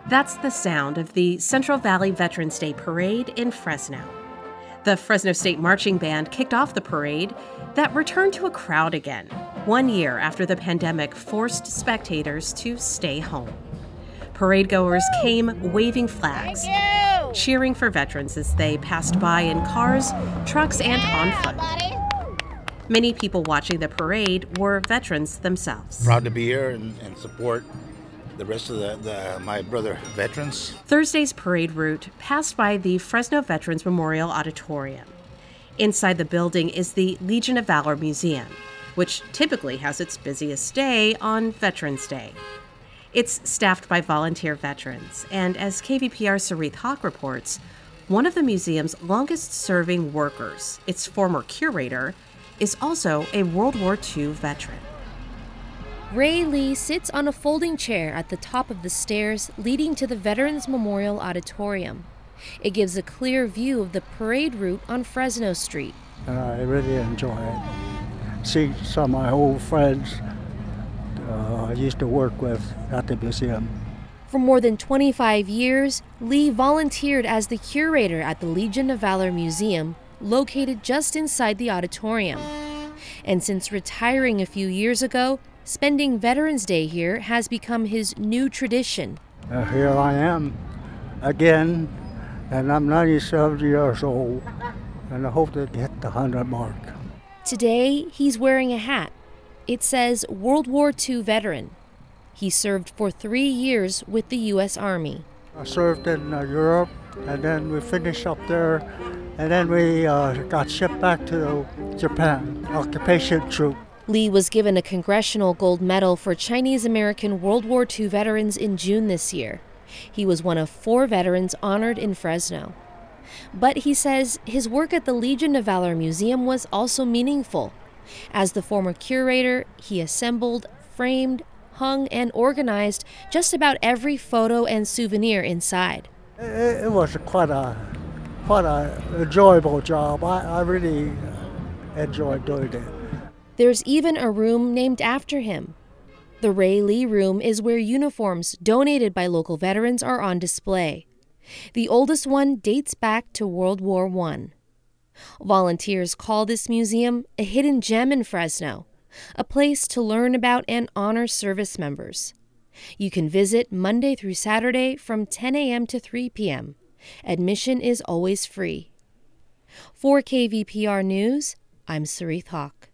That's the sound of the Central Valley Veterans Day Parade in Fresno. The Fresno State Marching Band kicked off the parade that returned to a crowd again, 1 year after the pandemic forced spectators to stay home. Parade goers came waving flags, cheering for veterans as they passed by in cars, trucks, and on foot. Many people watching the parade were veterans themselves. Proud to be here and support the rest of my brother veterans. Thursday's parade route passed by the Fresno Veterans Memorial Auditorium. Inside the building is the Legion of Valor Museum, which typically has its busiest day on Veterans Day. It's staffed by volunteer veterans, and as KVPR Sarith Hawk reports, one of the museum's longest-serving workers, its former curator, is also a World War II veteran. Ray Lee sits on a folding chair at the top of the stairs leading to the Veterans Memorial Auditorium. It gives a clear view of the parade route on Fresno Street. I really enjoy it. See some of my old friends I used to work with at the museum. For more than 25 years, Lee volunteered as the curator at the Legion of Valor Museum, located just inside the auditorium. And since retiring a few years ago, spending Veterans Day here has become his new tradition. Here I am again, and I'm 97 years old, and I hope to get the 100 mark. Today, he's wearing a hat. It says World War II veteran. He served for 3 years with the U.S. Army. I served in Europe, and then we finished up there, and then we got shipped back to Japan, occupation troop. Lee was given a Congressional Gold Medal for Chinese-American World War II veterans in June this year. He was one of 4 veterans honored in Fresno. But he says his work at the Legion of Valor Museum was also meaningful. As the former curator, he assembled, framed, hung, and organized just about every photo and souvenir inside. It was quite a enjoyable job. I really enjoyed doing it. There's even a room named after him. The Ray Lee Room is where uniforms donated by local veterans are on display. The oldest one dates back to World War I. Volunteers call this museum a hidden gem in Fresno, a place to learn about and honor service members. You can visit Monday through Saturday from 10 a.m. to 3 p.m. Admission is always free. For KVPR News, I'm Sarith Hawk.